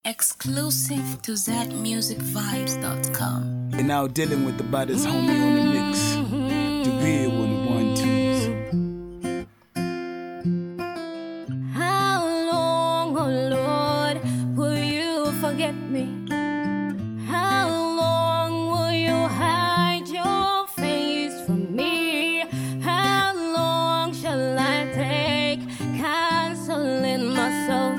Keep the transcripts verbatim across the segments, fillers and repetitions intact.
Exclusive to zat music vibes dot com. You're now dealing with the baddest homie on the mix. The real one, one, twos. How long, oh Lord, will you forget me? How long will you hide your face from me? How long shall I take counsel in my soul?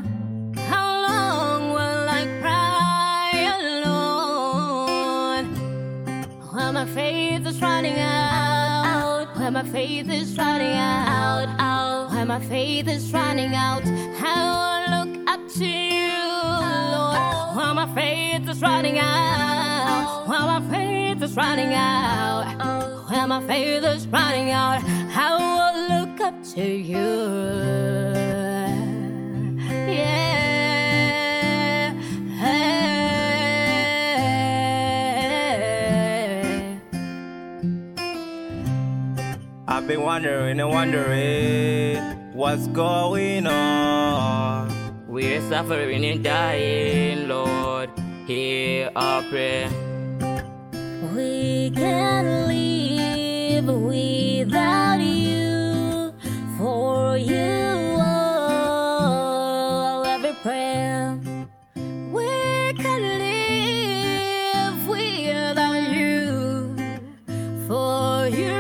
My faith is running out, when my faith is running out, out, when my faith is running out, I will look up to you, Lord, when my faith is running out, when my faith is running out, when my faith is running out, I will look up to you. I've been wondering and wondering what's going on. We're suffering and dying, Lord, hear our prayer. We can't live without you, for you are every prayer. We can't live without you, for you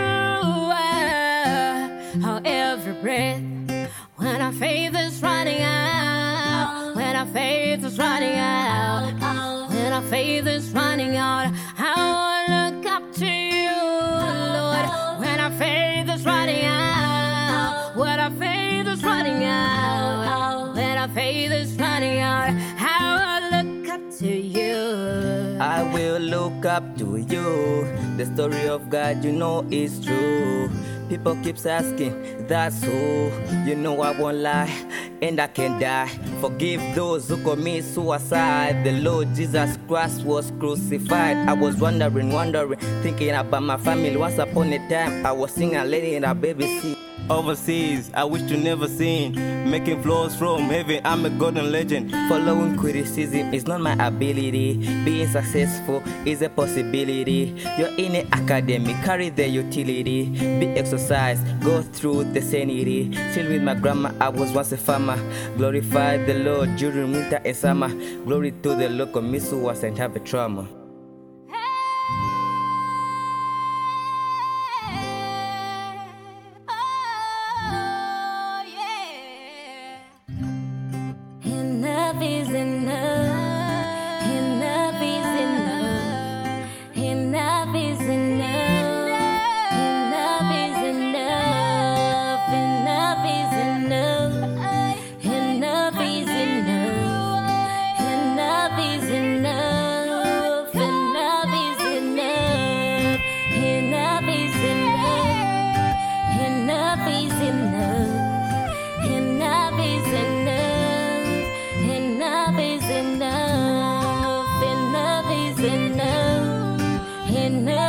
every breath. When our faith is running out, when our faith is running out, when our faith is running out, I will look up to you, Lord. When our faith is running out, when our faith is running out, when our faith is running out, I will look up to you. I will look up to you. The story of God, you know, is true. People keeps asking, that's who. You know I won't lie, and I can die. Forgive those who commit suicide. The Lord Jesus Christ was crucified. I was wondering, wondering, thinking about my family. Once upon a time, I was seeing a lady in a baby seat. Overseas, I wish to never seen. Making flows from heaven, I'm a golden legend. Following criticism is not my ability. Being successful is a possibility. You're in an academy, carry the utility. Be exercised, go through the sanity. Still with my grandma, I was once a farmer. Glorify the Lord during winter and summer. Glory to the Lord, commit suicide and have a trauma. Enough is enough. Enough is enough. Enough is enough. Enough is enough. Enough is enough. Enough is enough. Enough is enough. Enough is enough. Enough is enough. Enough is enough. Enough is enough. Enough is enough, enough is enough, enough.